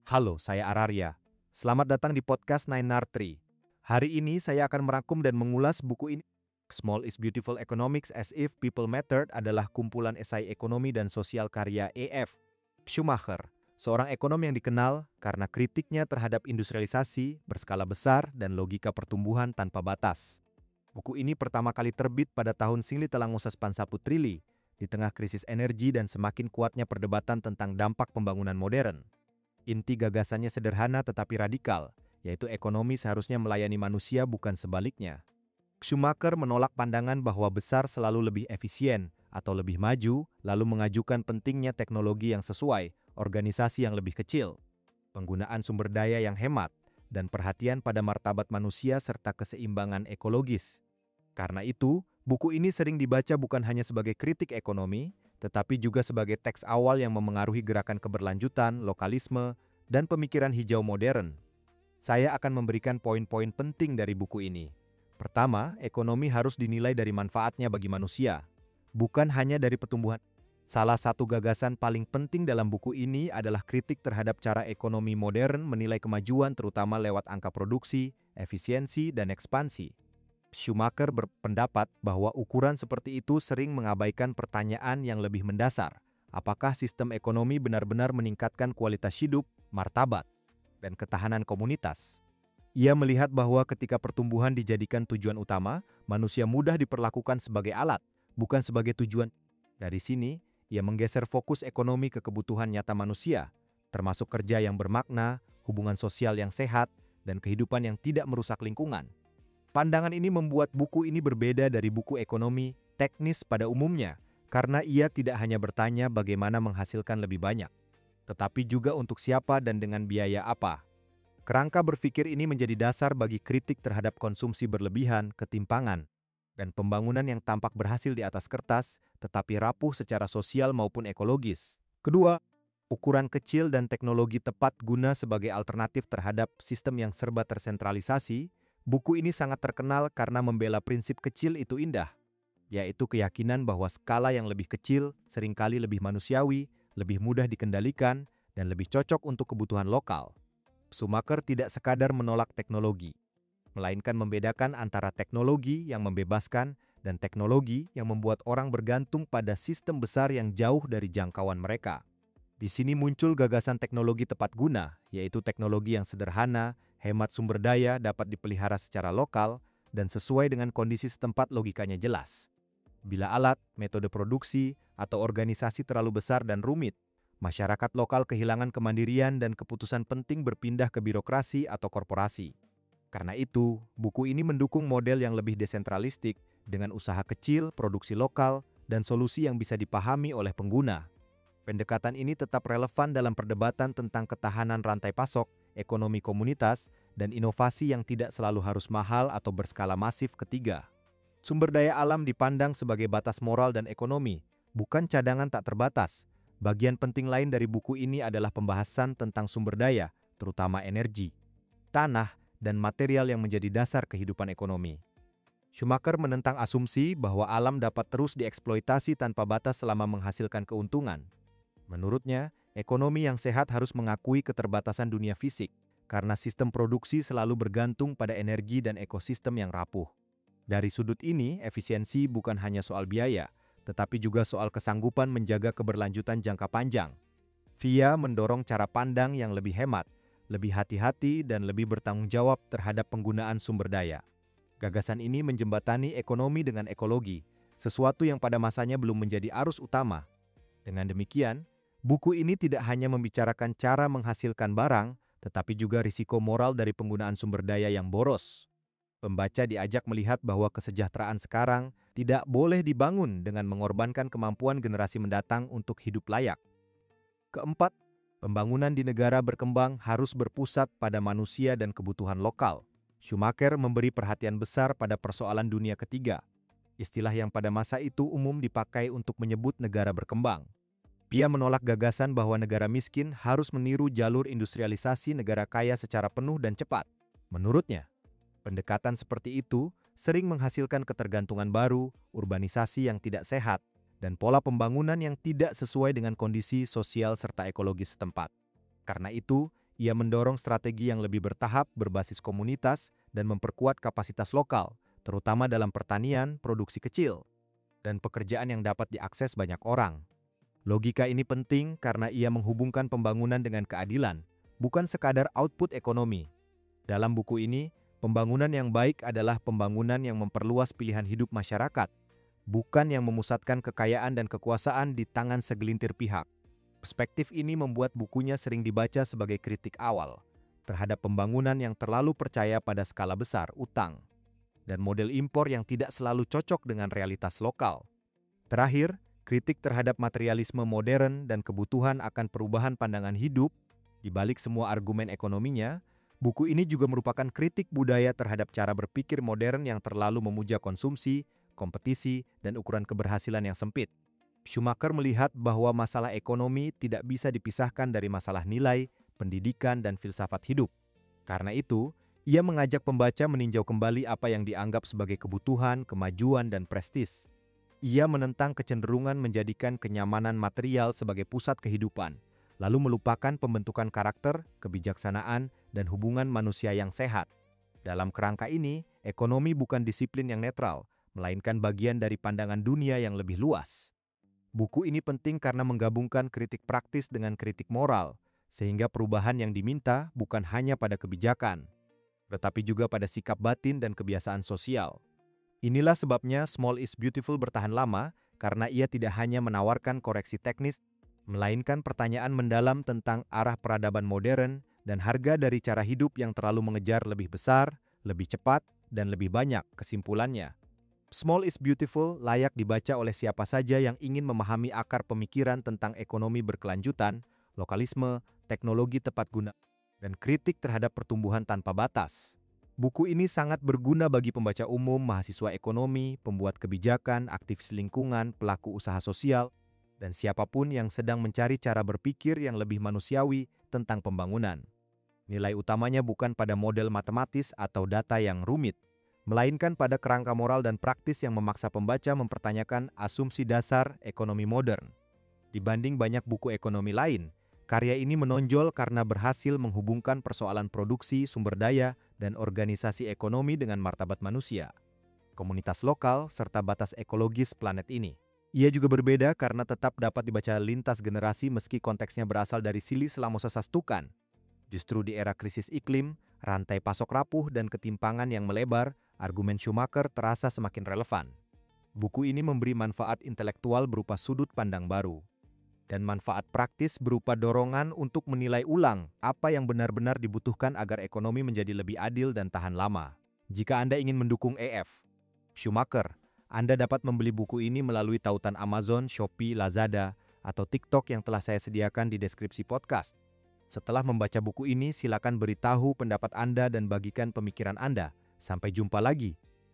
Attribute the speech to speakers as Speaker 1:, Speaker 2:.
Speaker 1: Halo, saya Ararya. Selamat datang di podcast Nine Tree. Hari ini saya akan merangkum dan mengulas buku ini. Small is Beautiful Economics as if People Mattered adalah kumpulan esai ekonomi dan sosial karya E.F. Schumacher, seorang ekonom yang dikenal karena kritiknya terhadap industrialisasi, berskala besar, dan logika pertumbuhan tanpa batas. Buku ini pertama kali terbit pada tahun 1991 di tengah krisis energi dan semakin kuatnya perdebatan tentang dampak pembangunan modern. Inti gagasannya sederhana tetapi radikal, yaitu ekonomi seharusnya melayani manusia bukan sebaliknya. Schumacher menolak pandangan bahwa besar selalu lebih efisien atau lebih maju, lalu mengajukan pentingnya teknologi yang sesuai, organisasi yang lebih kecil, penggunaan sumber daya yang hemat, dan perhatian pada martabat manusia serta keseimbangan ekologis. Karena itu, buku ini sering dibaca bukan hanya sebagai kritik ekonomi, tetapi juga sebagai teks awal yang memengaruhi gerakan keberlanjutan, lokalisme, dan pemikiran hijau modern. Saya akan memberikan poin-poin penting dari buku ini. Pertama, ekonomi harus dinilai dari manfaatnya bagi manusia, bukan hanya dari pertumbuhan. Salah satu gagasan paling penting dalam buku ini adalah kritik terhadap cara ekonomi modern menilai kemajuan terutama lewat angka produksi, efisiensi, dan ekspansi. Schumacher berpendapat bahwa ukuran seperti itu sering mengabaikan pertanyaan yang lebih mendasar. Apakah sistem ekonomi benar-benar meningkatkan kualitas hidup, martabat, dan ketahanan komunitas? Ia melihat bahwa ketika pertumbuhan dijadikan tujuan utama, manusia mudah diperlakukan sebagai alat, bukan sebagai tujuan. Dari sini, ia menggeser fokus ekonomi ke kebutuhan nyata manusia, termasuk kerja yang bermakna, hubungan sosial yang sehat, dan kehidupan yang tidak merusak lingkungan. Pandangan ini membuat buku ini berbeda dari buku ekonomi teknis pada umumnya, karena ia tidak hanya bertanya bagaimana menghasilkan lebih banyak, tetapi juga untuk siapa dan dengan biaya apa. Kerangka berpikir ini menjadi dasar bagi kritik terhadap konsumsi berlebihan, ketimpangan, dan pembangunan yang tampak berhasil di atas kertas, tetapi rapuh secara sosial maupun ekologis. Kedua, ukuran kecil dan teknologi tepat guna sebagai alternatif terhadap sistem yang serba tersentralisasi. Buku ini sangat terkenal karena membela prinsip kecil itu indah, yaitu keyakinan bahwa skala yang lebih kecil seringkali lebih manusiawi, lebih mudah dikendalikan, dan lebih cocok untuk kebutuhan lokal. Schumacher tidak sekadar menolak teknologi, melainkan membedakan antara teknologi yang membebaskan dan teknologi yang membuat orang bergantung pada sistem besar yang jauh dari jangkauan mereka. Di sini muncul gagasan teknologi tepat guna, yaitu teknologi yang sederhana, hemat sumber daya, dapat dipelihara secara lokal, dan sesuai dengan kondisi setempat logikanya jelas. Bila alat, metode produksi, atau organisasi terlalu besar dan rumit, masyarakat lokal kehilangan kemandirian dan keputusan penting berpindah ke birokrasi atau korporasi. Karena itu, buku ini mendukung model yang lebih desentralistik dengan usaha kecil, produksi lokal, dan solusi yang bisa dipahami oleh pengguna. Pendekatan ini tetap relevan dalam perdebatan tentang ketahanan rantai pasok, ekonomi komunitas, dan inovasi yang tidak selalu harus mahal atau berskala masif. Ketiga, sumber daya alam dipandang sebagai batas moral dan ekonomi, bukan cadangan tak terbatas. Bagian penting lain dari buku ini adalah pembahasan tentang sumber daya, terutama energi, tanah, dan material yang menjadi dasar kehidupan ekonomi. Schumacher menentang asumsi bahwa alam dapat terus dieksploitasi tanpa batas selama menghasilkan keuntungan. Menurutnya, ekonomi yang sehat harus mengakui keterbatasan dunia fisik, karena sistem produksi selalu bergantung pada energi dan ekosistem yang rapuh. Dari sudut ini, efisiensi bukan hanya soal biaya, tetapi juga soal kesanggupan menjaga keberlanjutan jangka panjang. Via mendorong cara pandang yang lebih hemat, lebih hati-hati, dan lebih bertanggung jawab terhadap penggunaan sumber daya. Gagasan ini menjembatani ekonomi dengan ekologi, sesuatu yang pada masanya belum menjadi arus utama. Dengan demikian, buku ini tidak hanya membicarakan cara menghasilkan barang, tetapi juga risiko moral dari penggunaan sumber daya yang boros. Pembaca diajak melihat bahwa kesejahteraan sekarang tidak boleh dibangun dengan mengorbankan kemampuan generasi mendatang untuk hidup layak. Keempat, pembangunan di negara berkembang harus berpusat pada manusia dan kebutuhan lokal. Schumacher memberi perhatian besar pada persoalan dunia ketiga, istilah yang pada masa itu umum dipakai untuk menyebut negara berkembang. Ia menolak gagasan bahwa negara miskin harus meniru jalur industrialisasi negara kaya secara penuh dan cepat. Menurutnya, pendekatan seperti itu sering menghasilkan ketergantungan baru, urbanisasi yang tidak sehat, dan pola pembangunan yang tidak sesuai dengan kondisi sosial serta ekologis setempat. Karena itu, ia mendorong strategi yang lebih bertahap berbasis komunitas dan memperkuat kapasitas lokal, terutama dalam pertanian, produksi kecil, dan pekerjaan yang dapat diakses banyak orang. Logika ini penting karena ia menghubungkan pembangunan dengan keadilan, bukan sekadar output ekonomi. Dalam buku ini, pembangunan yang baik adalah pembangunan yang memperluas pilihan hidup masyarakat, bukan yang memusatkan kekayaan dan kekuasaan di tangan segelintir pihak. Perspektif ini membuat bukunya sering dibaca sebagai kritik awal terhadap pembangunan yang terlalu percaya pada skala besar utang dan model impor yang tidak selalu cocok dengan realitas lokal. Terakhir, kritik terhadap materialisme modern dan kebutuhan akan perubahan pandangan hidup. Di balik semua argumen ekonominya, buku ini juga merupakan kritik budaya terhadap cara berpikir modern yang terlalu memuja konsumsi, kompetisi, dan ukuran keberhasilan yang sempit. Schumacher melihat bahwa masalah ekonomi tidak bisa dipisahkan dari masalah nilai, pendidikan, dan filsafat hidup. Karena itu, ia mengajak pembaca meninjau kembali apa yang dianggap sebagai kebutuhan, kemajuan, dan prestis. Ia menentang kecenderungan menjadikan kenyamanan material sebagai pusat kehidupan, lalu melupakan pembentukan karakter, kebijaksanaan, dan hubungan manusia yang sehat. Dalam kerangka ini, ekonomi bukan disiplin yang netral, melainkan bagian dari pandangan dunia yang lebih luas. Buku ini penting karena menggabungkan kritik praktis dengan kritik moral, sehingga perubahan yang diminta bukan hanya pada kebijakan, tetapi juga pada sikap batin dan kebiasaan sosial. Inilah sebabnya Small is Beautiful bertahan lama, karena ia tidak hanya menawarkan koreksi teknis, melainkan pertanyaan mendalam tentang arah peradaban modern dan harga dari cara hidup yang terlalu mengejar lebih besar, lebih cepat, dan lebih banyak. Kesimpulannya, Small is Beautiful layak dibaca oleh siapa saja yang ingin memahami akar pemikiran tentang ekonomi berkelanjutan, lokalisme, teknologi tepat guna, dan kritik terhadap pertumbuhan tanpa batas. Buku ini sangat berguna bagi pembaca umum, mahasiswa ekonomi, pembuat kebijakan, aktivis lingkungan, pelaku usaha sosial, dan siapapun yang sedang mencari cara berpikir yang lebih manusiawi tentang pembangunan. Nilai utamanya bukan pada model matematis atau data yang rumit, melainkan pada kerangka moral dan praktis yang memaksa pembaca mempertanyakan asumsi dasar ekonomi modern. Dibanding banyak buku ekonomi lain, karya ini menonjol karena berhasil menghubungkan persoalan produksi, sumber daya, dan organisasi ekonomi dengan martabat manusia, komunitas lokal, serta batas ekologis planet ini. Ia juga berbeda karena tetap dapat dibaca lintas generasi meski konteksnya berasal dari Sili Selamosasastukan. Justru di era krisis iklim, rantai pasok rapuh, dan ketimpangan yang melebar, argumen Schumacher terasa semakin relevan. Buku ini memberi manfaat intelektual berupa sudut pandang baru, dan manfaat praktis berupa dorongan untuk menilai ulang apa yang benar-benar dibutuhkan agar ekonomi menjadi lebih adil dan tahan lama. Jika Anda ingin mendukung Schumacher, Anda dapat membeli buku ini melalui tautan Amazon, Shopee, Lazada, atau TikTok yang telah saya sediakan di deskripsi podcast. Setelah membaca buku ini, silakan beritahu pendapat Anda dan bagikan pemikiran Anda. Sampai jumpa lagi